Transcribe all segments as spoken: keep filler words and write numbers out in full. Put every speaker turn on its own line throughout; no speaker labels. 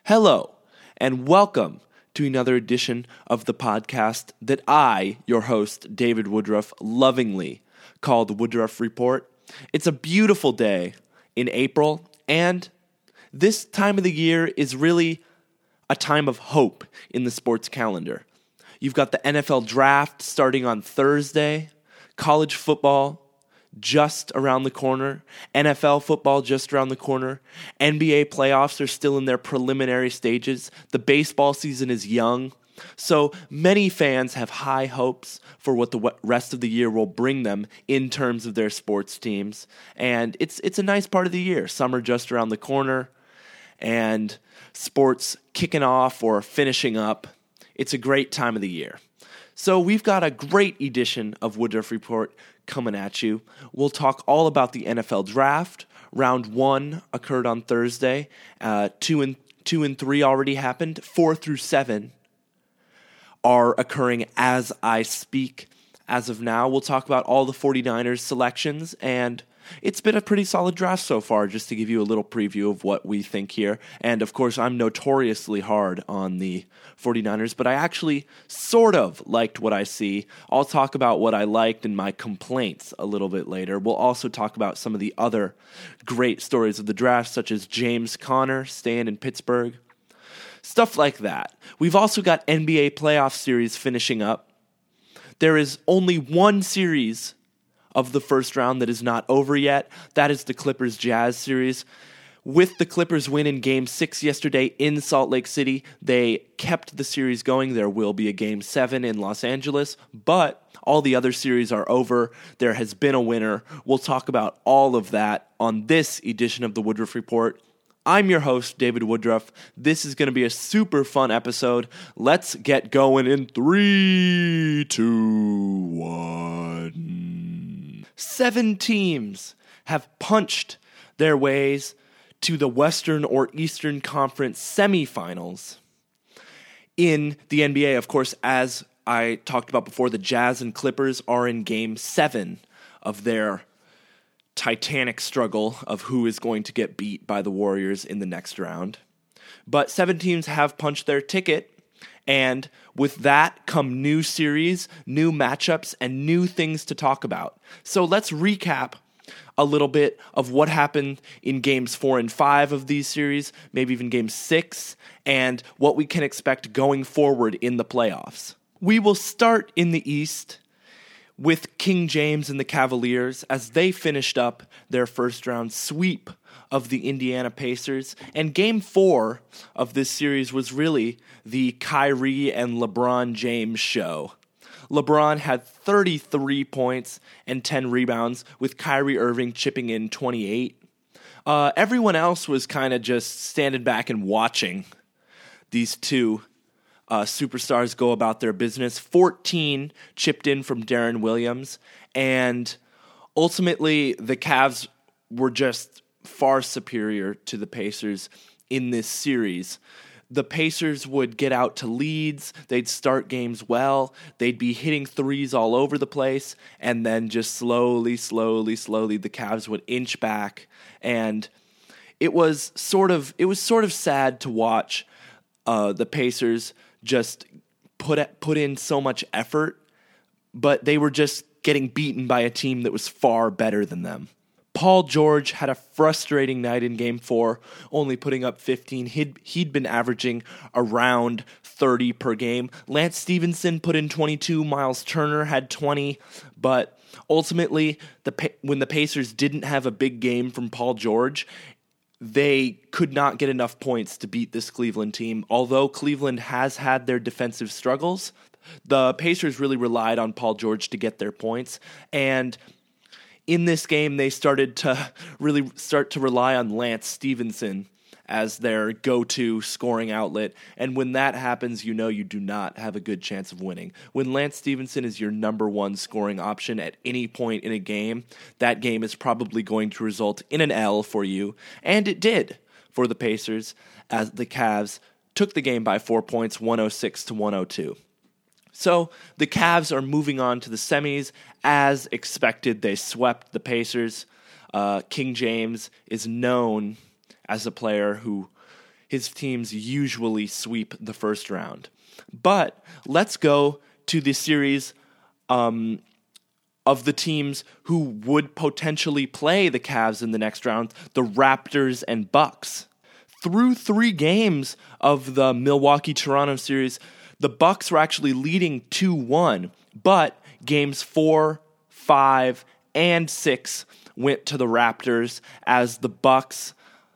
Hello, and welcome to another edition of the podcast that I, your host, David Woodruff, lovingly call the Woodruff Report. It's a beautiful day in April, and this time of the year is really a time of hope in the sports calendar. You've got the N F L draft starting on Thursday, college football just around the corner, N F L football just around the corner, N B A playoffs are still in their preliminary stages, the baseball season is young, so many fans have high hopes for what the rest of the year will bring them in terms of their sports teams, and it's it's a nice part of the year. Summer just around the corner, and sports kicking off or finishing up. It's a great time of the year. So we've got a great edition of Woodruff Report coming at you. We'll talk all about the N F L draft. Round one occurred on Thursday. Uh, two and two and three already happened. Four through seven are occurring as I speak. As of now, we'll talk about all the 49ers selections, and it's been a pretty solid draft so far, just to give you a little preview of what we think here. And, of course, I'm notoriously hard on the 49ers, but I actually sort of liked what I see. I'll talk about what I liked and my complaints a little bit later. We'll also talk about some of the other great stories of the draft, such as James Conner staying in Pittsburgh. Stuff like that. We've also got N B A playoff series finishing up. There is only one series of the first round that is not over yet. That is the Clippers-Jazz series. With the Clippers win in Game six yesterday in Salt Lake City, they kept the series going. There will be a Game seven in Los Angeles, but all the other series are over. There has been a winner. We'll talk about all of that on this edition of the Woodruff Report. I'm your host, David Woodruff. This is going to be a super fun episode. Let's get going in three, two, one. Seven teams have punched their ways to the Western or Eastern Conference semifinals. In the N B A, of course, as I talked about before, the Jazz and Clippers are in Game seven of their titanic struggle of who is going to get beat by the Warriors in the next round. But seven teams have punched their ticket, and with that come new series, new matchups, and new things to talk about. So let's recap a little bit of what happened in games four and five of these series, maybe even game six, and what we can expect going forward in the playoffs. We will start in the East with King James and the Cavaliers as they finished up their first round sweep of the Indiana Pacers. And game four of this series was really the Kyrie and LeBron James show. LeBron had thirty-three points and ten rebounds, with Kyrie Irving chipping in twenty-eight. Uh, everyone else was kind of just standing back and watching these two Uh, superstars go about their business. fourteen chipped in from Deron Williams, and ultimately the Cavs were just far superior to the Pacers in this series. The Pacers would get out to leads, they'd start games well, they'd be hitting threes all over the place, and then just slowly, slowly, slowly the Cavs would inch back, and it was sort of it was sort of sad to watch uh, the Pacers just put put in so much effort, but they were just getting beaten by a team that was far better than them. Paul George had a frustrating night in Game four, only putting up fifteen. He'd, he'd been averaging around thirty per game. Lance Stevenson put in twenty-two. Miles Turner had twenty, but ultimately, the when the Pacers didn't have a big game from Paul George, they could not get enough points to beat this Cleveland team. Although Cleveland has had their defensive struggles, the Pacers really relied on Paul George to get their points. And in this game, they started to really start to rely on Lance Stevenson as their go-to scoring outlet. And when that happens, you know you do not have a good chance of winning. When Lance Stevenson is your number one scoring option at any point in a game, that game is probably going to result in an L for you. And it did for the Pacers, as the Cavs took the game by four points, one oh six to one oh two. So the Cavs are moving on to the semis. As expected, they swept the Pacers. Uh, King James is known as a player who his teams usually sweep the first round. But let's go to the series um, of the teams who would potentially play the Cavs in the next round, the Raptors and Bucks. Through three games of the Milwaukee-Toronto series, the Bucks were actually leading two one, but games four, five, and six went to the Raptors as the Bucks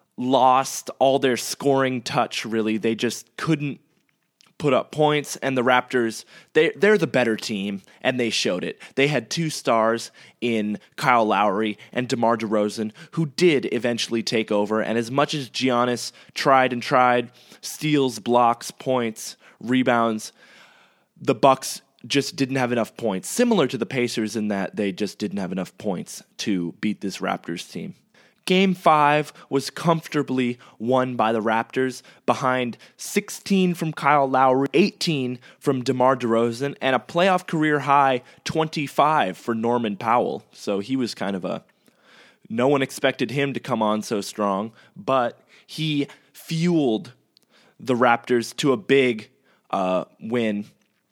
lost all their scoring touch, really. They just couldn't put up points, and the Raptors, they, they're the better team, and they showed it. They had two stars in Kyle Lowry and DeMar DeRozan, who did eventually take over, and as much as Giannis tried and tried, steals, blocks, points, rebounds, the Bucks just didn't have enough points, similar to the Pacers in that they just didn't have enough points to beat this Raptors team. Game five was comfortably won by the Raptors behind sixteen from Kyle Lowry, eighteen from DeMar DeRozan, and a playoff career high twenty-five for Norman Powell. So he was kind of a... No one expected him to come on so strong, but he fueled the Raptors to a big uh, win.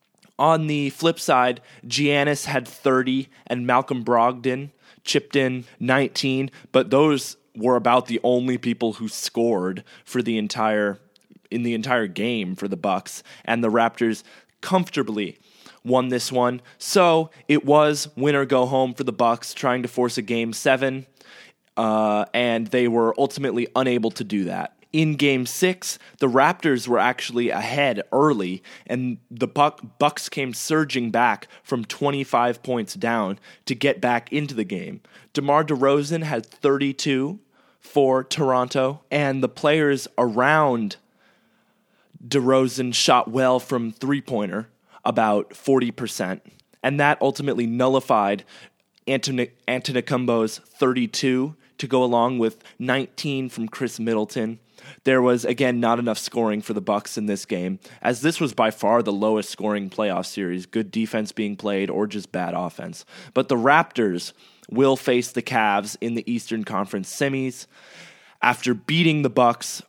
On the flip side, Giannis had thirty, and Malcolm Brogdon chipped in nineteen, but those were about the only people who scored for the entire in the entire game for the Bucks, and the Raptors comfortably won this one. So it was win or go home for the Bucks, trying to force a game seven, uh, and they were ultimately unable to do that. In Game six, the Raptors were actually ahead early, and the Buck, Bucks came surging back from twenty-five points down to get back into the game. DeMar DeRozan had thirty-two for Toronto, and the players around DeRozan shot well from three-pointer, about forty percent, and that ultimately nullified Antony, Antetokounmpo's thirty-two to go along with nineteen from Chris Middleton. There was, again, not enough scoring for the Bucks in this game, as this was by far the lowest scoring playoff series, good defense being played or just bad offense. But the Raptors will face the Cavs in the Eastern Conference semis after beating the Bucks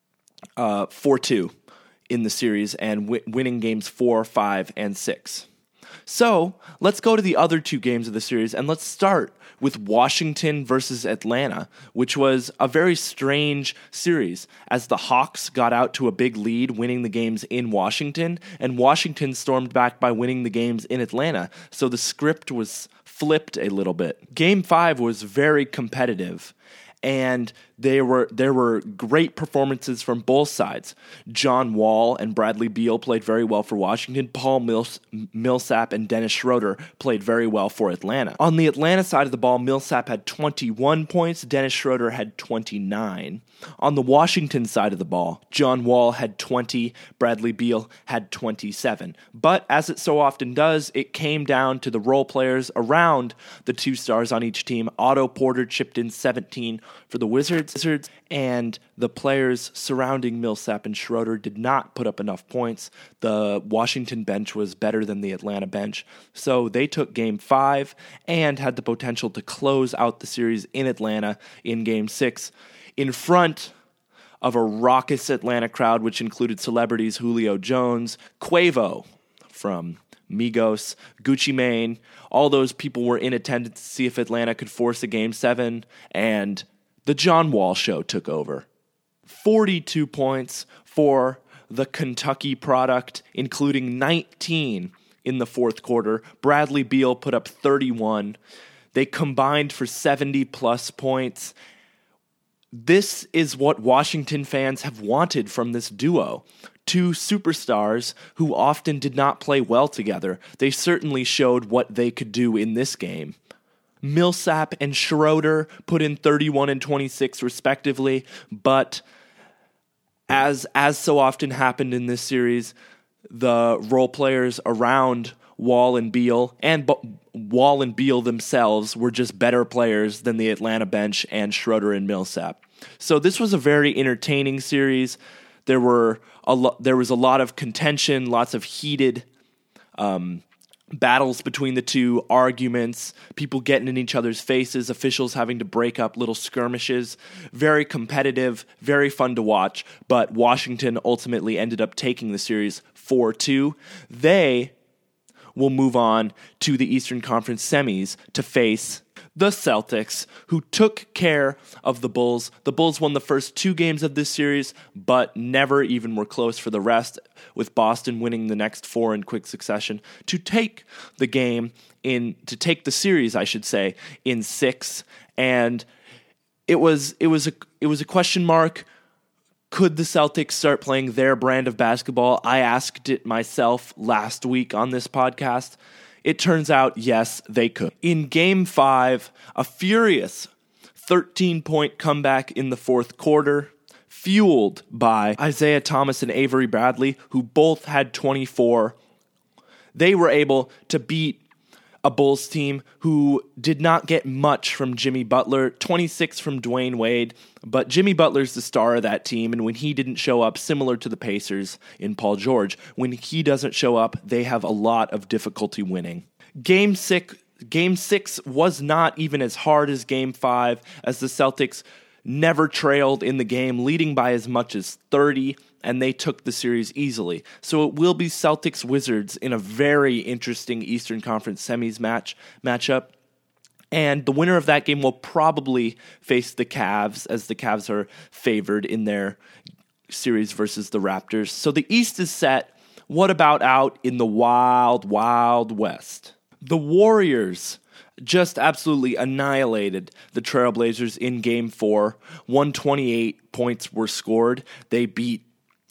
uh, four two in the series and w- winning games four, five, and six. So let's go to the other two games of the series, and let's start with Washington versus Atlanta, which was a very strange series as the Hawks got out to a big lead, winning the games in Washington, and Washington stormed back by winning the games in Atlanta. So the script was flipped a little bit. Game five was very competitive, and there were there were great performances from both sides. John Wall and Bradley Beal played very well for Washington. Paul Mills, Millsap and Dennis Schroeder played very well for Atlanta. On the Atlanta side of the ball, Millsap had twenty-one points, Dennis Schroeder had twenty-nine. On the Washington side of the ball, John Wall had twenty, Bradley Beal had twenty-seven. But as it so often does, it came down to the role players around the two stars on each team. Otto Porter chipped in seventeen for the Wizards, and the players surrounding Millsap and Schroeder did not put up enough points. The Washington bench was better than the Atlanta bench, so they took Game five and had the potential to close out the series in Atlanta in Game six in front of a raucous Atlanta crowd, which included celebrities Julio Jones, Quavo from Migos, Gucci Mane. All those people were in attendance to see if Atlanta could force a Game seven, and the John Wall Show took over. forty-two points for the Kentucky product, including nineteen in the fourth quarter. Bradley Beal put up thirty-one. They combined for seventy-plus points. This is what Washington fans have wanted from this duo. Two superstars who often did not play well together. They certainly showed what they could do in this game. Millsap and Schroeder put in thirty-one and twenty-six respectively, but as as so often happened in this series, the role players around Wall and Beal and B- Wall and Beal themselves were just better players than the Atlanta bench and Schroeder and Millsap. So this was a very entertaining series. There were a lo- there was a lot of contention, lots of heated um, battles between the two, arguments, people getting in each other's faces, officials having to break up little skirmishes. Very competitive, very fun to watch, but Washington ultimately ended up taking the series four two. They will move on to the Eastern Conference semis to face the Celtics, who took care of the Bulls. The Bulls won the first two games of this series, but never even were close for the rest, with Boston winning the next four in quick succession to take the game in, to take the series, I should say, in six. And it was it was a it was a question mark. Could the Celtics start playing their brand of basketball? I asked it myself last week on this podcast. It turns out, yes, they could. In Game five, a furious thirteen-point comeback in the fourth quarter, fueled by Isaiah Thomas and Avery Bradley, who both had twenty-four. They were able to beat a Bulls team who did not get much from Jimmy Butler, twenty-six from Dwayne Wade, but Jimmy Butler's the star of that team, and when he didn't show up, similar to the Pacers in Paul George, when he doesn't show up, they have a lot of difficulty winning. Game six, Game six was not even as hard as Game five, as the Celtics never trailed in the game, leading by as much as thirty, and they took the series easily. So it will be Celtics-Wizards in a very interesting Eastern Conference semis match matchup. And the winner of that game will probably face the Cavs, as the Cavs are favored in their series versus the Raptors. So the East is set. What about out in the wild, wild West? The Warriors just absolutely annihilated the Trailblazers in Game four. one hundred twenty-eight points were scored. They beat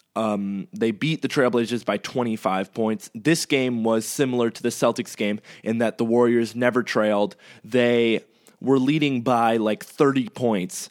Um, they beat the Trailblazers by twenty-five points. This game was similar to the Celtics game in that the Warriors never trailed. They were leading by like thirty points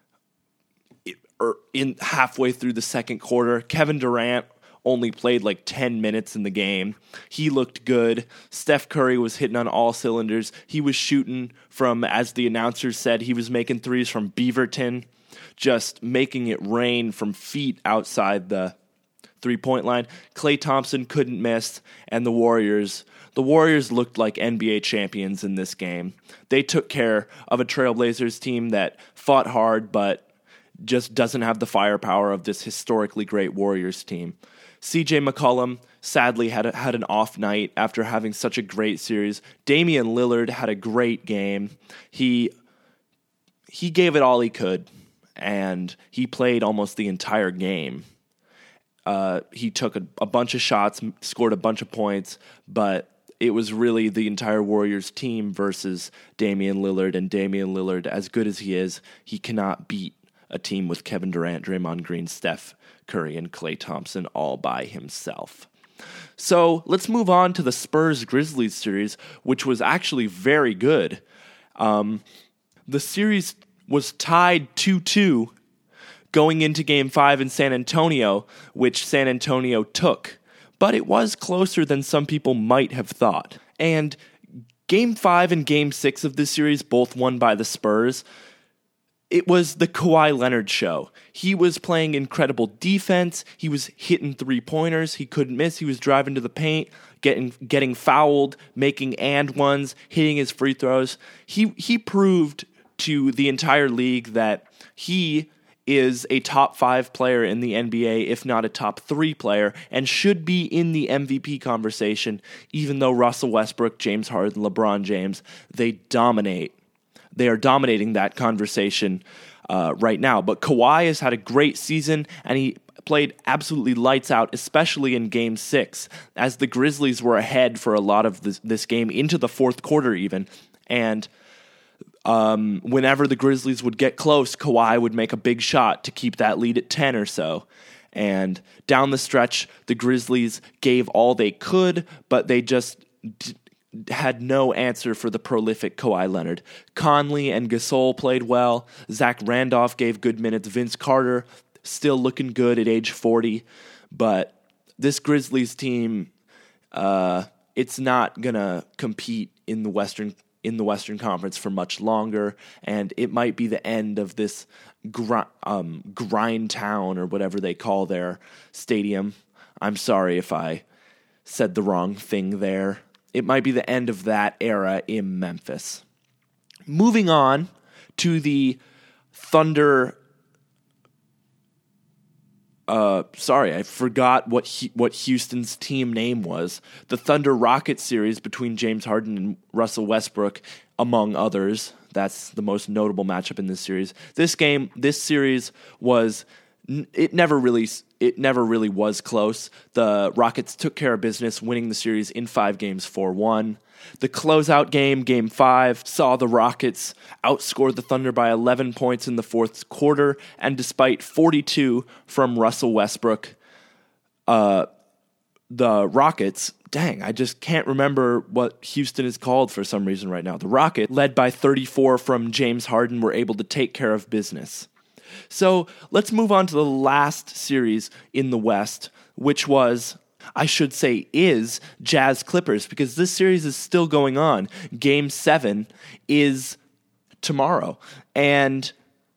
in halfway through the second quarter. Kevin Durant only played like ten minutes in the game. He looked good. Steph Curry was hitting on all cylinders. He was shooting from, as the announcers said, he was making threes from Beaverton, just making it rain from feet outside the three-point line. Klay Thompson couldn't miss, and the Warriors, the Warriors looked like N B A champions in this game. They took care of a Trailblazers team that fought hard, but just doesn't have the firepower of this historically great Warriors team. C J McCollum sadly had a, had an off night after having such a great series. Damian Lillard had a great game. He he gave it all he could, and he played almost the entire game. Uh, he took a, a bunch of shots, scored a bunch of points, but it was really the entire Warriors team versus Damian Lillard, and Damian Lillard, as good as he is, he cannot beat a team with Kevin Durant, Draymond Green, Steph Curry, and Klay Thompson all by himself. So let's move on to the Spurs-Grizzlies series, which was actually very good. Um, the series was tied two two going into Game five in San Antonio, which San Antonio took. But it was closer than some people might have thought. And Game five and Game six of this series, both won by the Spurs. It was the Kawhi Leonard show. He was playing incredible defense. He was hitting three-pointers. He couldn't miss. He was driving to the paint, getting getting fouled, making and ones, hitting his free throws. He he proved to the entire league that he is a top five player in the N B A, if not a top three player, and should be in the M V P conversation, even though Russell Westbrook, James Harden, LeBron James, they dominate. They are dominating that conversation uh, right now. But Kawhi has had a great season, and he played absolutely lights out, especially in Game six, as the Grizzlies were ahead for a lot of this, this game, into the fourth quarter even. And um, whenever the Grizzlies would get close, Kawhi would make a big shot to keep that lead at ten or so. And down the stretch, the Grizzlies gave all they could, but they just d- had no answer for the prolific Kawhi Leonard. Conley and Gasol played well. Zach Randolph gave good minutes. Vince Carter still looking good at age forty. But this Grizzlies team, uh, it's not going to compete in the Western in the Western Conference for much longer, and it might be the end of this gr- um, grind town or whatever they call their stadium. I'm sorry if I said the wrong thing there. it might be the end of that era in Memphis. Moving on to the Thunder. Uh, sorry, I forgot what he, what Houston's team name was. The Thunder Rockets series between James Harden and Russell Westbrook, among others. That's the most notable matchup in this series. This game, this series was it never really it never really was close. The Rockets took care of business, winning the series in five games, four one. The closeout game, Game five, saw the Rockets outscore the Thunder by eleven points in the fourth quarter, and despite forty-two from Russell Westbrook, uh, the Rockets, dang, I just can't remember what Houston is called for some reason right now. The Rockets, led by thirty-four from James Harden, were able to take care of business. So let's move on to the last series in the West, which was, I should say, is Jazz Clippers, because this series is still going on. Game seven is tomorrow. And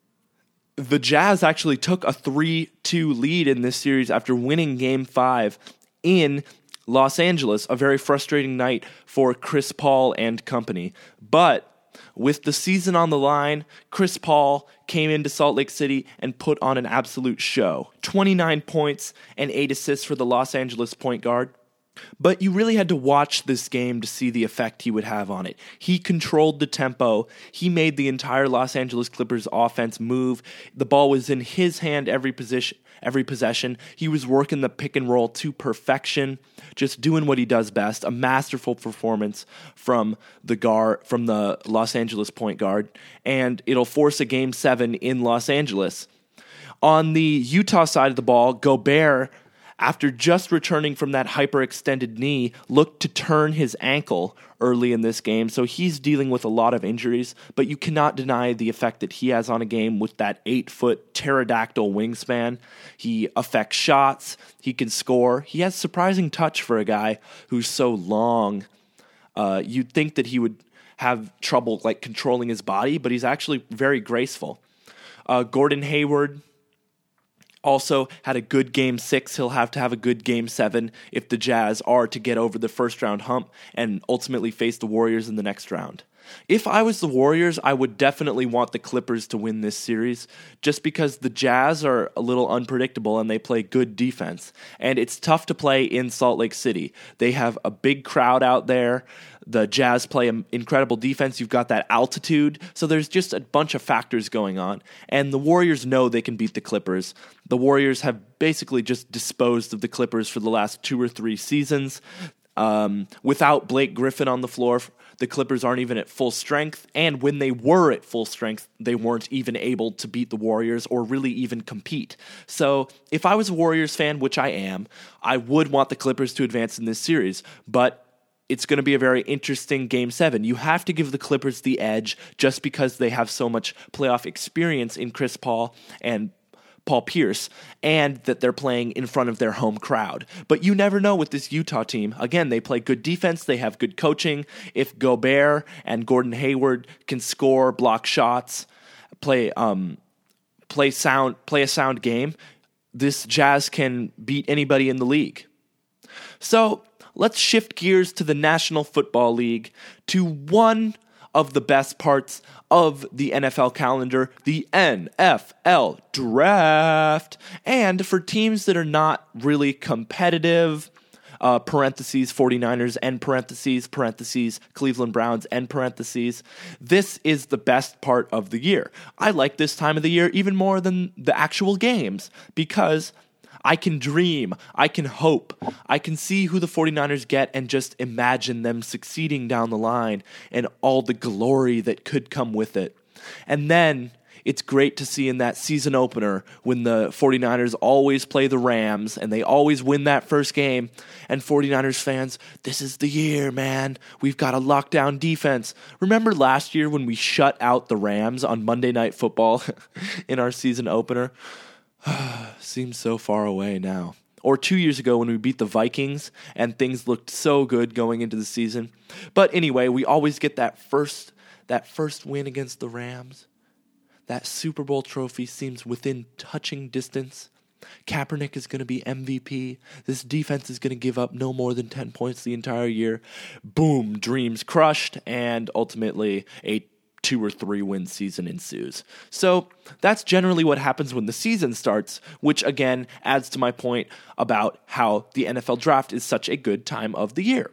the Jazz actually took a three two lead in this series after winning Game five in Los Angeles. A very frustrating night for Chris Paul and company. But with the season on the line, Chris Paul came into Salt Lake City and put on an absolute show. twenty-nine points and eight assists for the Los Angeles point guard. But you really had to watch this game to see the effect he would have on it. He controlled the tempo. He made the entire Los Angeles Clippers offense move. The ball was in his hand every position, every possession. He was working the pick and roll to perfection, just doing what he does best. A masterful performance from the guard, from the Los Angeles point guard, and it'll force a game seven in Los Angeles. On the Utah side of the ball, Gobert, after just returning from that hyperextended knee, looked to turn his ankle early in this game, so he's dealing with a lot of injuries, but you cannot deny the effect that he has on a game with that eight-foot pterodactyl wingspan. He affects shots, he can score, he has surprising touch for a guy who's so long. Uh, you'd think that he would have trouble like controlling his body, but he's actually very graceful. Uh, Gordon Hayward also had a good game six. He'll have to have a good game seven if the Jazz are to get over the first round hump and ultimately face the Warriors in the next round. If I was the Warriors, I would definitely want the Clippers to win this series just because the Jazz are a little unpredictable and they play good defense. And it's tough to play in Salt Lake City. They have a big crowd out there. The Jazz play an incredible defense. You've got that altitude. So there's just a bunch of factors going on. And the Warriors know they can beat the Clippers. The Warriors have basically just disposed of the Clippers for the last two or three seasons. Um, without Blake Griffin on the floor, the Clippers aren't even at full strength, and when they were at full strength, they weren't even able to beat the Warriors or really even compete. So if I was a Warriors fan, which I am, I would want the Clippers to advance in this series, but it's going to be a very interesting Game seven. You have to give the Clippers the edge just because they have so much playoff experience in Chris Paul and Paul Pierce, and that they're playing in front of their home crowd. But you never know with this Utah team. Again, they play good defense, they have good coaching. If Gobert and Gordon Hayward can score, block shots, play um, play sound, play a sound game, this Jazz can beat anybody in the league. So let's shift gears to the National Football League, to one of the best parts of the N F L calendar, the N F L Draft. And for teams that are not really competitive, uh, parentheses, 49ers, end parentheses, parentheses, Cleveland Browns, end parentheses, this is the best part of the year. I like this time of the year even more than the actual games because I can dream, I can hope, I can see who the 49ers get and just imagine them succeeding down the line and all the glory that could come with it. And then it's great to see in that season opener when the 49ers always play the Rams and they always win that first game. And 49ers fans, this is the year, man. We've got a lockdown defense. Remember last year when we shut out the Rams on Monday Night Football in our season opener? Seems so far away now. Or two years ago when we beat the Vikings and things looked so good going into the season. But anyway, we always get that first that first win against the Rams. That Super Bowl trophy seems within touching distance. Kaepernick is going to be M V P. This defense is going to give up no more than ten points the entire year. Boom, dreams crushed, and ultimately a two or three win season ensues. So that's generally what happens when the season starts, which again adds to my point about how the N F L draft is such a good time of the year.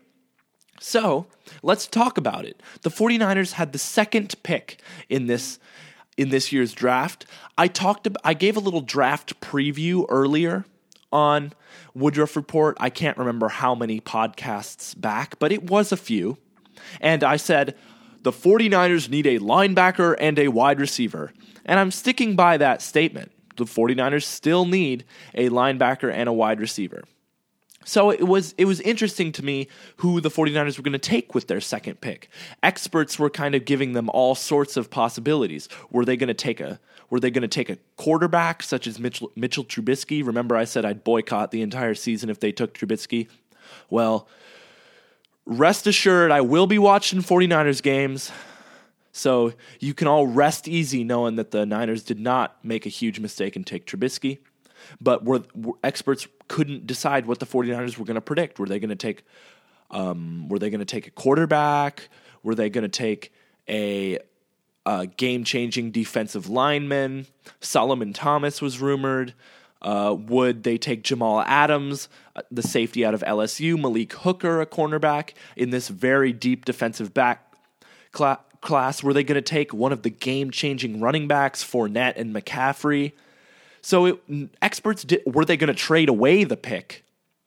So let's talk about it. The 49ers had the second pick in this in this year's draft. I talked about, I gave a little draft preview earlier on Woodruff Report. I can't remember how many podcasts back, but it was a few. And I said, the 49ers need a linebacker and a wide receiver. And I'm sticking by that statement. The 49ers still need a linebacker and a wide receiver. So it was it was interesting to me who the 49ers were going to take with their second pick. Experts were kind of giving them all sorts of possibilities. Were they going to take a were they going to take a quarterback such as Mitchell, Mitchell Trubisky? Remember I said I'd boycott the entire season if they took Trubisky? Well, rest assured I will be watching 49ers games. So you can all rest easy knowing that the Niners did not make a huge mistake and take Trubisky. But were, were experts couldn't decide what the 49ers were going to predict. Were they going to take um, were they going to take a quarterback? Were they going to take a, a game-changing defensive lineman? Solomon Thomas was rumored. Uh, would they take Jamal Adams, the safety out of L S U, Malik Hooker, a cornerback, in this very deep defensive back cl- class? Were they going to take one of the game-changing running backs, Fournette and McCaffrey? So it, experts, did, were they going to trade away the pick?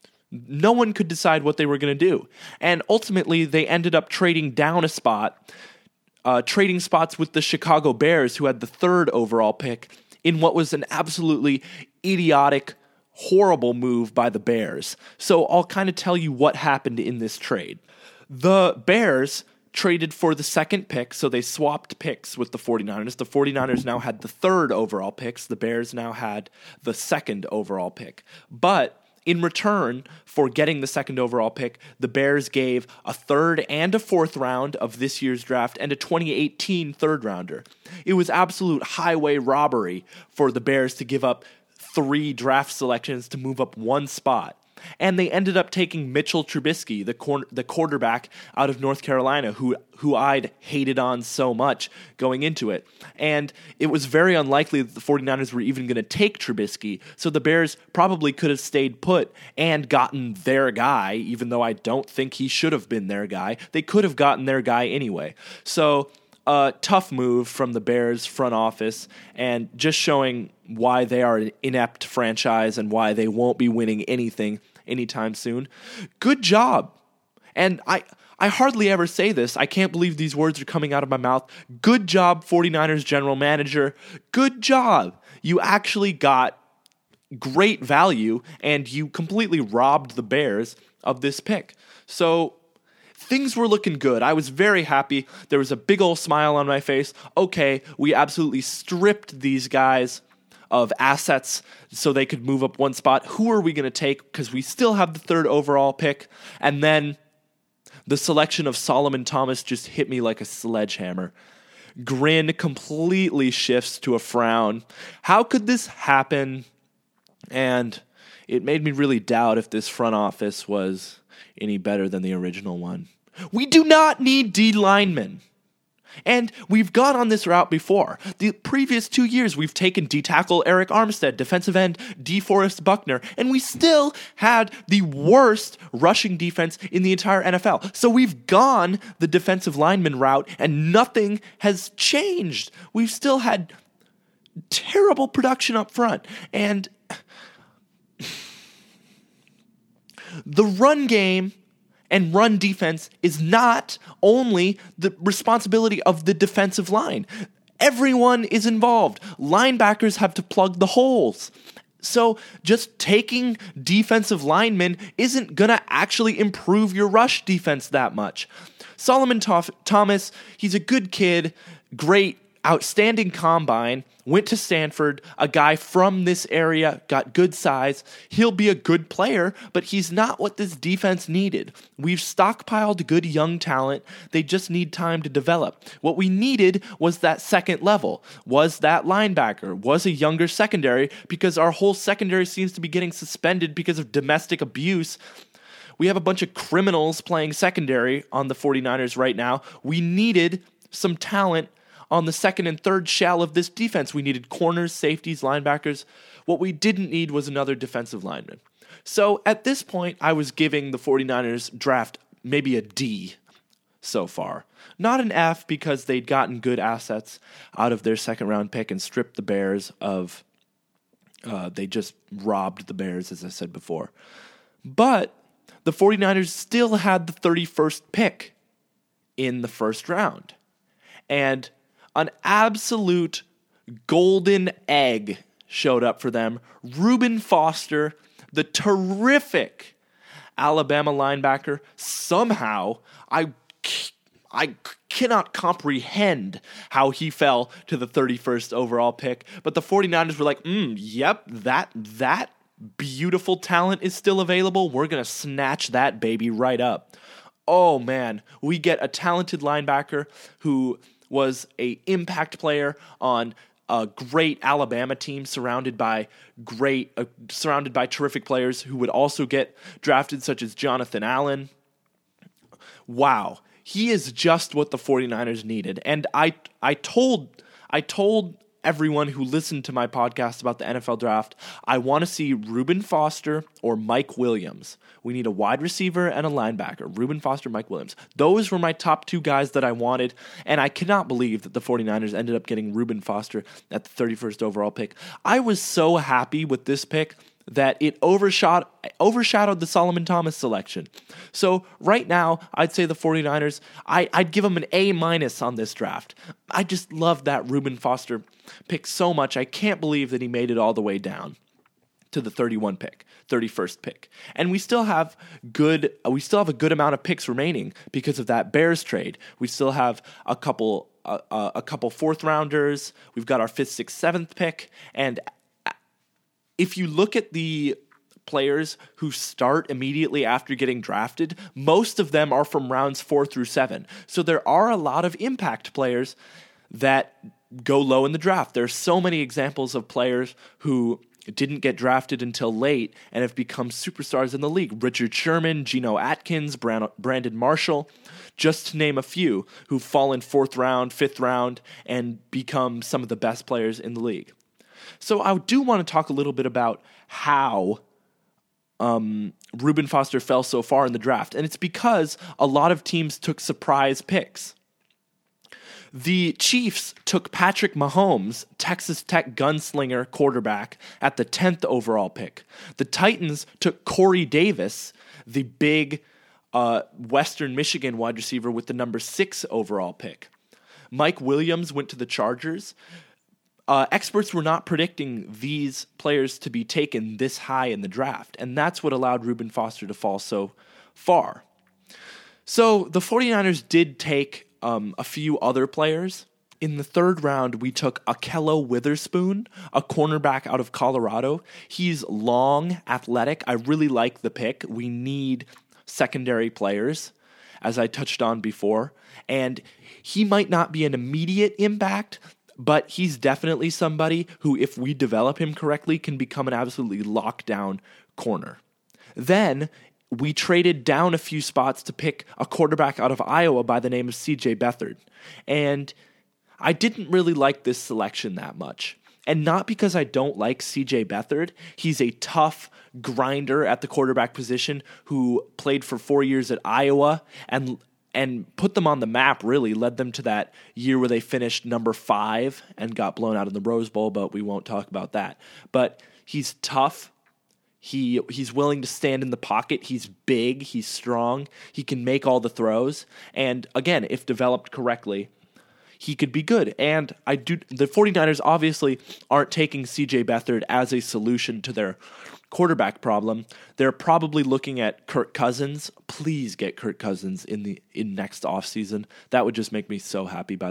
No one could decide what they were going to do. And ultimately, they ended up trading down a spot, uh, trading spots with the Chicago Bears, who had the third overall pick, in what was an absolutely idiotic, horrible move by the Bears. So I'll kind of tell you what happened in this trade. The Bears traded for the second pick, so they swapped picks with the 49ers. The 49ers now had the third overall picks. The Bears now had the second overall pick. But in return for getting the second overall pick, the Bears gave a third and a fourth round of this year's draft and a twenty eighteen third rounder. It was absolute highway robbery for the Bears to give up three draft selections to move up one spot. And they ended up taking Mitchell Trubisky, the cor- the quarterback out of North Carolina, who who I'd hated on so much going into it. And it was very unlikely that the 49ers were even going to take Trubisky, so the Bears probably could have stayed put and gotten their guy, even though I don't think he should have been their guy. They could have gotten their guy anyway. So a uh, tough move from the Bears front office, and just showing why they are an inept franchise and why they won't be winning anything anytime soon. Good job. And I I hardly ever say this. I can't believe these words are coming out of my mouth. Good job, 49ers general manager. Good job. You actually got great value, and you completely robbed the Bears of this pick. So things were looking good. I was very happy. There was a big old smile on my face. Okay, we absolutely stripped these guys of assets so they could move up one spot. Who are we going to take? Because we still have the third overall pick. And then the selection of Solomon Thomas just hit me like a sledgehammer. Grin completely shifts to a frown. How could this happen? And it made me really doubt if this front office was any better than the original one. We do not need D linemen. And we've gone on this route before. The previous two years, we've taken D-tackle Eric Armstead, defensive end DeForest Buckner, and we still had the worst rushing defense in the entire N F L. So we've gone the defensive lineman route, and nothing has changed. We've still had terrible production up front. And the run game and run defense is not only the responsibility of the defensive line. Everyone is involved. Linebackers have to plug the holes. So just taking defensive linemen isn't going to actually improve your rush defense that much. Solomon Thomas, he's a good kid, great outstanding combine, went to Stanford, a guy from this area, got good size. He'll be a good player, but he's not what this defense needed. We've stockpiled good young talent. They just need time to develop. What we needed was that second level, was that linebacker, was a younger secondary, because our whole secondary seems to be getting suspended because of domestic abuse. We have a bunch of criminals playing secondary on the 49ers right now. We needed some talent on the second and third shell of this defense. We needed corners, safeties, linebackers. What we didn't need was another defensive lineman. So at this point, I was giving the 49ers draft maybe a D so far. Not an F, because they'd gotten good assets out of their second round pick and stripped the Bears of, uh, they just robbed the Bears, as I said before. But the 49ers still had the thirty-first pick in the first round. And an absolute golden egg showed up for them. Reuben Foster, the terrific Alabama linebacker. Somehow, I, I cannot comprehend how he fell to the thirty-first overall pick. But the 49ers were like, mm, yep, that that beautiful talent is still available. We're going to snatch that baby right up. Oh, man, we get a talented linebacker who was a impact player on a great Alabama team surrounded by great, uh, surrounded by terrific players who would also get drafted, such as Jonathan Allen. Wow, he is just what the 49ers needed. And I, I told, I told everyone who listened to my podcast about the N F L draft, I want to see Reuben Foster or Mike Williams. We need a wide receiver and a linebacker. Reuben Foster, Mike Williams. Those were my top two guys that I wanted, and I cannot believe that the 49ers ended up getting Reuben Foster at the thirty-first overall pick. I was so happy with this pick that it overshot, overshadowed the Solomon Thomas selection. So right now, I'd say the 49ers, I, I'd give them an A minus on this draft. I just love that Reuben Foster pick so much. I can't believe that he made it all the way down to the thirty-one pick, thirty-first pick. And we still have good, we still have a good amount of picks remaining because of that Bears trade. We still have a couple, uh, uh, a couple fourth rounders. We've got our fifth, sixth, seventh pick. And if you look at the players who start immediately after getting drafted, most of them are from rounds four through seven. So there are a lot of impact players that go low in the draft. There are so many examples of players who didn't get drafted until late and have become superstars in the league. Richard Sherman, Geno Atkins, Brandon Marshall, just to name a few, who've fallen fourth round, fifth round, and become some of the best players in the league. So I do want to talk a little bit about how um, Reuben Foster fell so far in the draft. And it's because a lot of teams took surprise picks. The Chiefs took Patrick Mahomes, Texas Tech gunslinger quarterback, at the tenth overall pick. The Titans took Corey Davis, the big uh, Western Michigan wide receiver, with the number six overall pick. Mike Williams went to the Chargers. Uh, experts were not predicting these players to be taken this high in the draft, and that's what allowed Reuben Foster to fall so far. So the 49ers did take um, a few other players. In the third round, we took Akello Witherspoon, a cornerback out of Colorado. He's long, athletic. I really like the pick. We need secondary players, as I touched on before, and he might not be an immediate impact, but he's definitely somebody who, if we develop him correctly, can become an absolutely lockdown corner. Then we traded down a few spots to pick a quarterback out of Iowa by the name of C J Beathard. And I didn't really like this selection that much. And not because I don't like C J Beathard. He's a tough grinder at the quarterback position who played for four years at Iowa and and put them on the map, really, led them to that year where they finished number five and got blown out in the Rose Bowl, but we won't talk about that. But he's tough. He he's willing to stand in the pocket. He's big. He's strong. He can make all the throws. And again, if developed correctly, he could be good. And I do. The 49ers obviously aren't taking C J Beathard as a solution to their quarterback problem. They're probably looking at Kirk Cousins. Please get Kirk Cousins in the in next offseason. That would just make me so happy, by the way.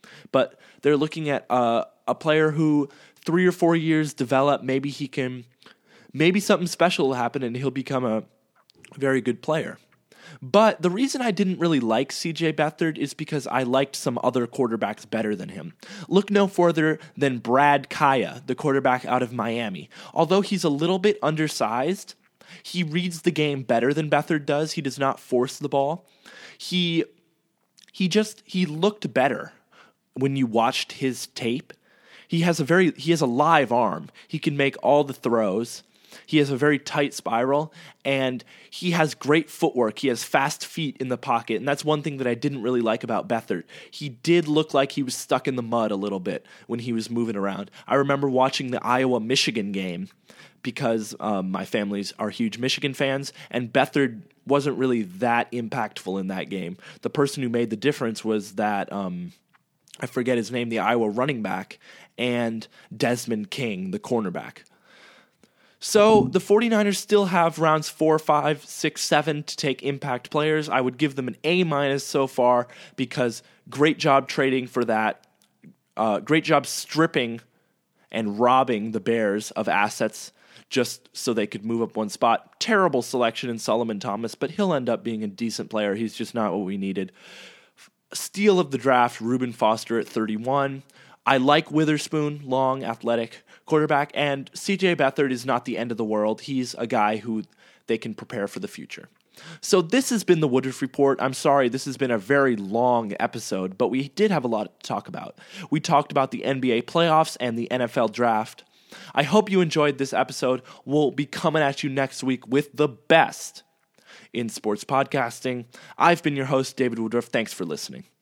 But they're looking at uh, a player who three or four years develop, maybe he can, maybe something special will happen and he'll become a very good player. But the reason I didn't really like C J Beathard is because I liked some other quarterbacks better than him. Look no further than Brad Kaya, the quarterback out of Miami. Although he's a little bit undersized, he reads the game better than Beathard does. He does not force the ball. He he just he looked better when you watched his tape. He has a very he has a live arm. He can make all the throws. He has a very tight spiral, and he has great footwork. He has fast feet in the pocket, and that's one thing that I didn't really like about Beathard. He did look like he was stuck in the mud a little bit when he was moving around. I remember watching the Iowa-Michigan game because um, my families are huge Michigan fans, and Beathard wasn't really that impactful in that game. The person who made the difference was that, um, I forget his name, the Iowa running back, and Desmond King, the cornerback. So the 49ers still have rounds four, five, six, seven to take impact players. I would give them an A minus so far because great job trading for that. Uh, great job stripping and robbing the Bears of assets just so they could move up one spot. Terrible selection in Solomon Thomas, but he'll end up being a decent player. He's just not what we needed. Steal of the draft, Reuben Foster at thirty-one. I like Witherspoon, long, athletic quarterback, and C J Beathard is not the end of the world. He's a guy who they can prepare for the future. So this has been the Woodruff Report. I'm sorry, this has been a very long episode, but we did have a lot to talk about. We talked about the N B A playoffs and the N F L draft. I hope you enjoyed this episode. We'll be coming at you next week with the best in sports podcasting. I've been your host, David Woodruff. Thanks for listening.